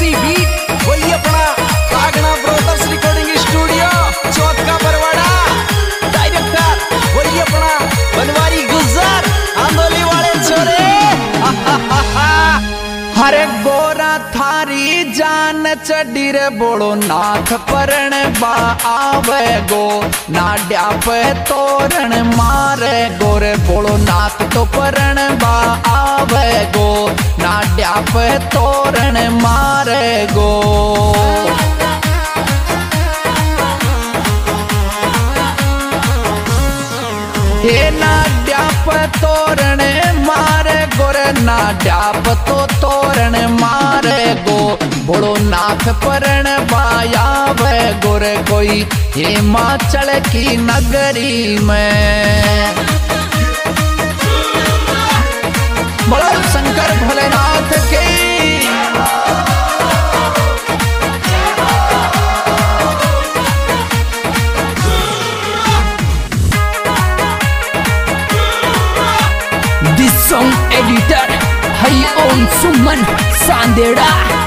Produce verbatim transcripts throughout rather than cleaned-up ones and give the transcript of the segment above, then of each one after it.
देसी बीट वही अपना Kagna brothers recording studio Chauth ka Barwara. Director वही अपना बनवारी गुजर आंदोली वाले छोरे। हरे गोरा थारी जान चढ़ी रे बोलो नाथ परण बा आवे गो नाड्या पे तोरण मारे गोरे बोलो नाथ तो परण बा आवे गो नाड्या पे तोरण मारे गो। हे नाड्या पे तोरण मारे गोरे नाड्या पे तो तोरण मारे गो बोलो नाथ परण बाया वे गोरे कोई हिमाचल की नगरी में। बोलो शंकर भोलेनाथ की। This song editor Hai Om Suman Sandera।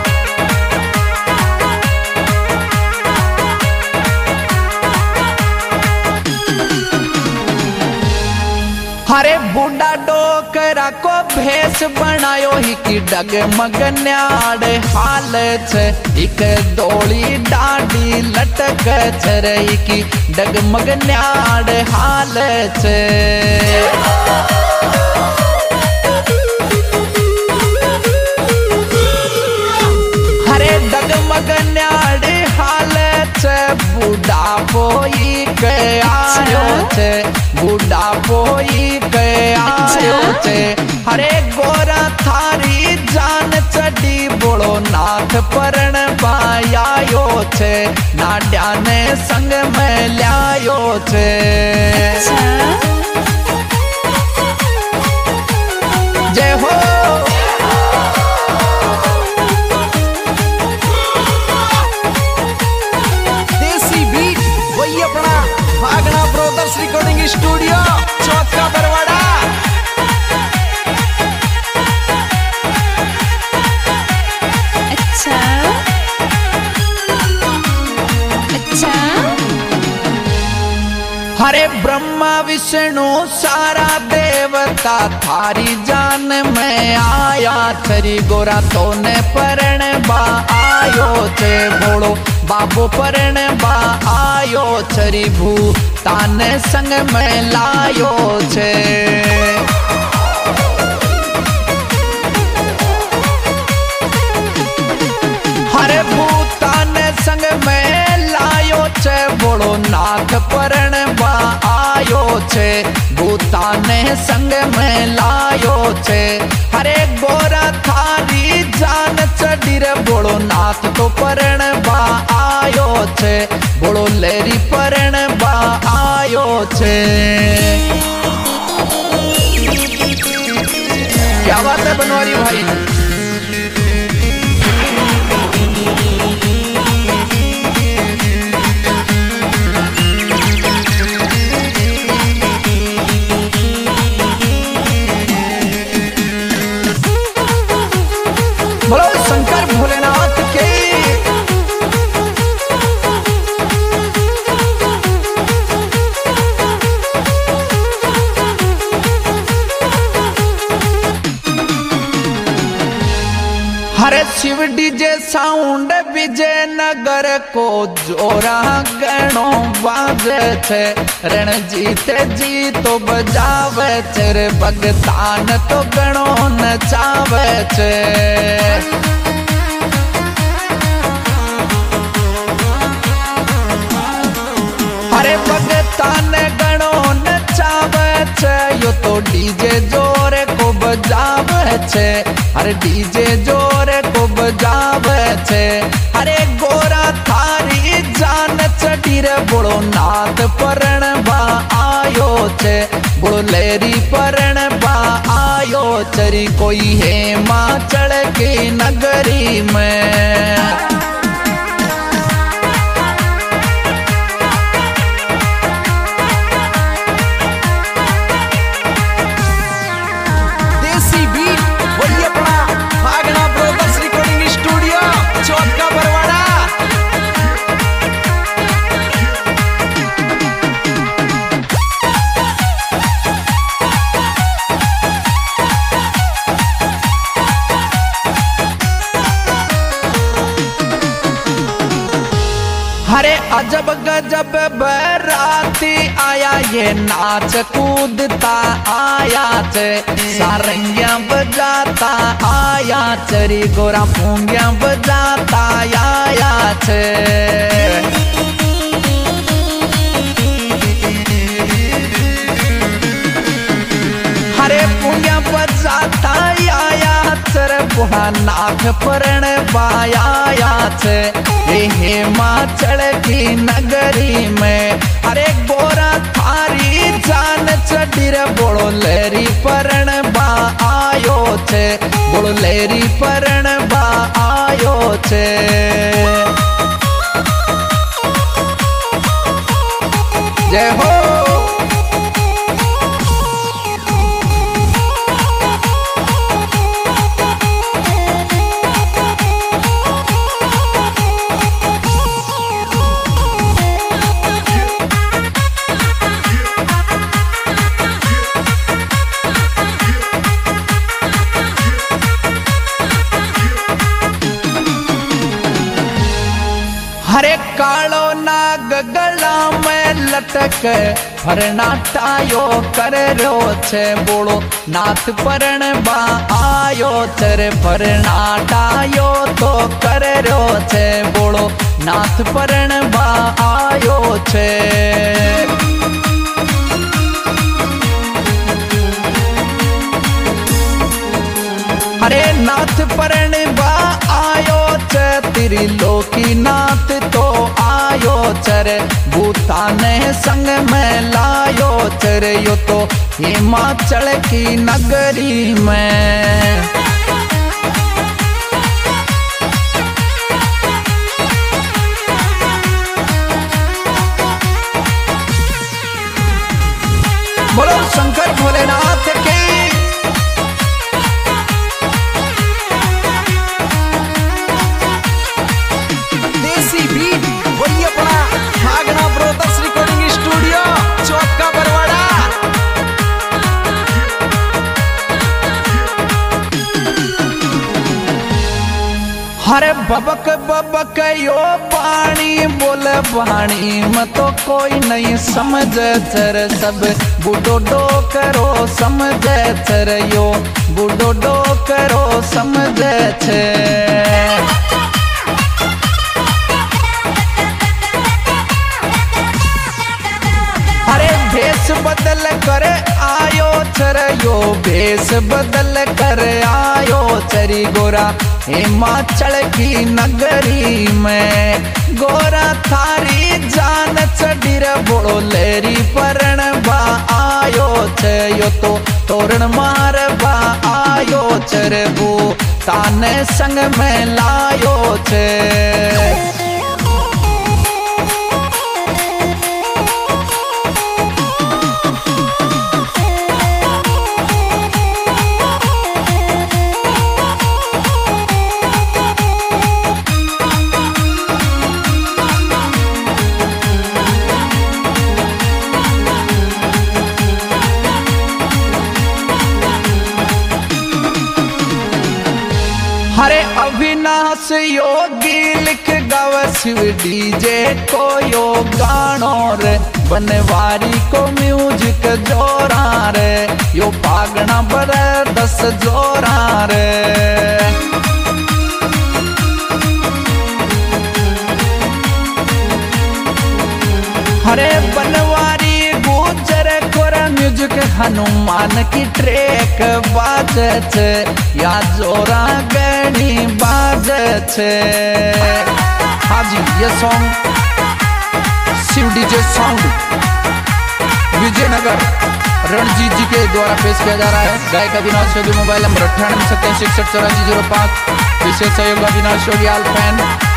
हरे बूढ़ा डोकरा को भेष बनायो ही की डगमग न्याड़ हाल छे एक डोली डाडी लटक छे की डगमग न्याड़ हाल छे। हरे डगमग न्याड़ हाल छे बूढ़ा पोई के आयो छे बूढ़ा पोई के आयो छे। हरे गोरा थारी जान चढ़ी बोलो नाथ परण बायायो छे नाड्या ने संग में ल्यायो छे। जय हो। Kagna brothers recording studio Chauth ka Barwara. अच्छा अच्छा। हरे ब्रह्मा विष्णु सारा देवता थारी जान में आया छरी गोरा तोने परण बा आयो छे बोलो बाबू परण बा आयो छरी भू ताने संग में लायो छे। हरे भूतान संग में लायो छे बोलो नाथ परण बा आयो छे भूतान संग में लायो छे। हरे गोरा थारी जान चढ़ी रे बोलो नाथ तो परण बा आयो छे बोलो लेरी परण बा आयो छे। क्या बात है बनवारी भाई। बोलो शंकर भोलेनाथ के। हरे शिव डीजे साउंड विजयनगर को जोरा गणो बाजे छे रणजीत जी तो बजावे छे रे भगतान तो गणो नचावे छे। हरे भगतान गणो नचावे छे यो तो डीजे जोरे को बजावे छे हरे डीजे जोरे को बजावे छे। हरे गोरा थारी जान चढ़ी रे बोलो नाथ परण बा आयो छे बोलो लेरी परण बा आयो चरी कोई हिमाचल की नगरी में। देसी बीट वही अपना कागना ब्रोदर्स रिकॉर्डिंग स्टूडियो हरे अजब गजब बराती आया, ये नाच कूदता आया चे, सारंगियां बजाता आया चरी गोरा पूंगियां बजाता आया चे। हरे पूंगियां बजाता आया चर बुढ़ा नाथ परण बाया चे, हिमाचल की नगरी में अरे गोरा थारी जान चढ़ीर बोलो लेरी परण बा आयो छे, बोलो लेरी परण बा आयो छे। जय हो। हरे कालो नाग गला में लटक फरनाटायो कर रो छे, बोलो नाथ परण बा आयो चरे फरनाटायो तो कर रो छे, बोलो नाथ परण बा आयो छे। हरे नाथ परण बा आयो चे, तेरी लोकी नाथ तो आयो चर, भूतान संग में लायो चर, यो तो हिमाचल की नगरी में। बोलो शंकर भोलेनाथ की। वही अपना भागना brothers recording studio Chauth ka Barwara. हरे बबक बबक यो पानी बोले पानी में तो कोई नहीं समझ चर, सब बूढ़ो डो करो समझ चर, यो बूढ़ो डो करो समझ छे। भेष बदल कर आयो चर, यो भेष बदल कर आयो चरी गोरा हिमाचल की नगरी में, गोरा थारी जान चढ़ीर बोलो लेरी परण बा आयो छे, यो तो तोरण मार बा आयो चर, वो ताने संग में लायो छे। हरे अविनाश योगी लिख गावे शिव डीजे को यो गानो रे, बनवारी को म्यूजिक जोरा रे, यो पागना बरे दस जोरा रे। हरे बनवारी गुजर कोरा म्यूजिक हनुमान की ट्रैक बाजत, या जोरा गणी बाजत। हाँ जी, ये song Shiv DJ sound Vijaynagar Ranjit ji के द्वारा पेश किया जा रहा है। गायक अविनाश योगी, मोबाइल नंबर अट्ठानवे सत्ताईस इकसठ चौरासी जीरो पाँच। विशेष सहयोग अविनाश योगी आल फैन।